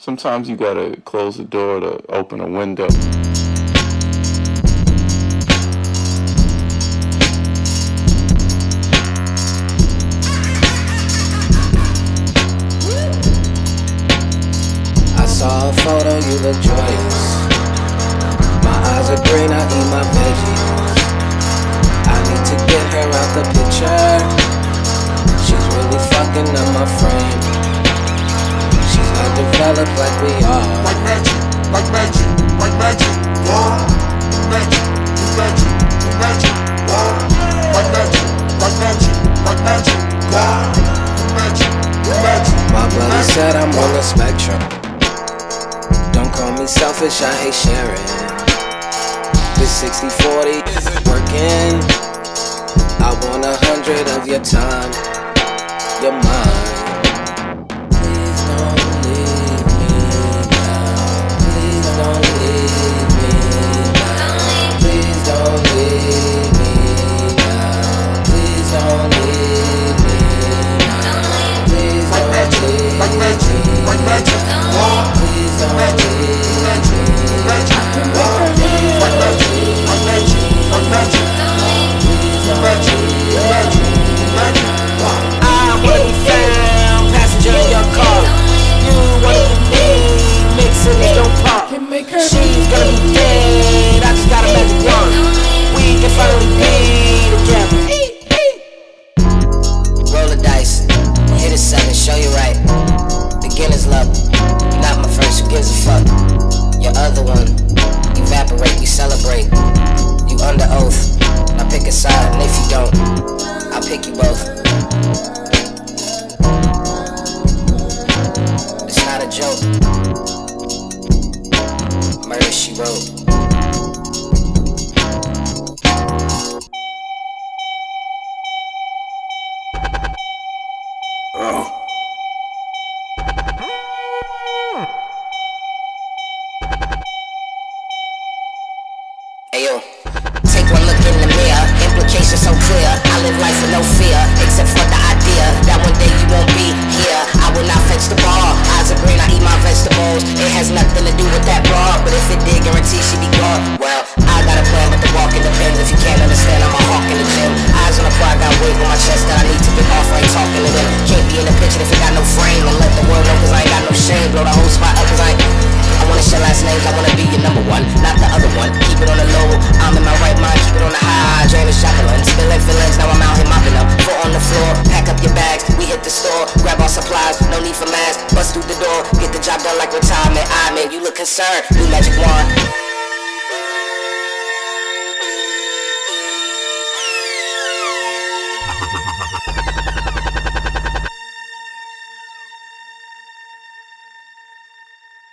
Sometimes you gotta close the door to open a window. I saw a photo, you look joyous. My eyes are green, I eat my veggies. I need to get her out the picture. She's really fucking up my frame. She's not developed like we are. Like magic, like magic, like magic, wow. Magic, magic, magic, wow. Like magic, like magic, like magic, wow. Magic, magic. My brother said I'm on the spectrum. Don't call me selfish, I hate sharing. This 60-40 working. I want 100 of your time, your mind. Please don't leave me now. Please don't leave me now. Please don't leave me now. Please don't leave me now. Please don't leave me now. Like magic, like magic, wow. Please don't leave me now. Magic, wow. Like magic, like magic, like magic, magic, magic, magic, wow. I wanna be found, passenger in your car. You wanna be me, mix cities don't pop. She's gonna be dead, I just got a magic wand. We can finally be together. Roll the dice, hit a 7, show you right. Beginner's luck, you're not my first, who gives a fuck? Your other one, evaporate, we celebrate. You under oath, now pick a side, and if you don't, I'll pick you both. It's not a joke. Murder, she wrote. Ayo, take one look in the mirror, implications so clear. I live life with no fear, except for the idea that one day you won't be here. I will not fetch the ball, eyes are green, I eat my vegetables. It has nothing to do with that broad, but if it did, guarantee she be gone. Well, I got a plan, but the walking depends. If you can't understand, I'm a hawk in the gym. Eyes on the prize, got weight on my chest that I need to get off. I ain't talking to them. Can't be in the picture if it got no frame. And let the world know, cause I ain't got no shame. Blow the whole spot up, cause I wanna share last names, I wanna be your number one, not the other one. Keep it on the low, I'm in my right mind, keep it on the high. James Jacqueline, spilling feelings, now I'm out here mopping up. Foot on the floor, pack up your bags, we hit the store, grab our supplies, no need for masks, bust through the door, get the job done like retirement. I man, you look concerned, new magic wand.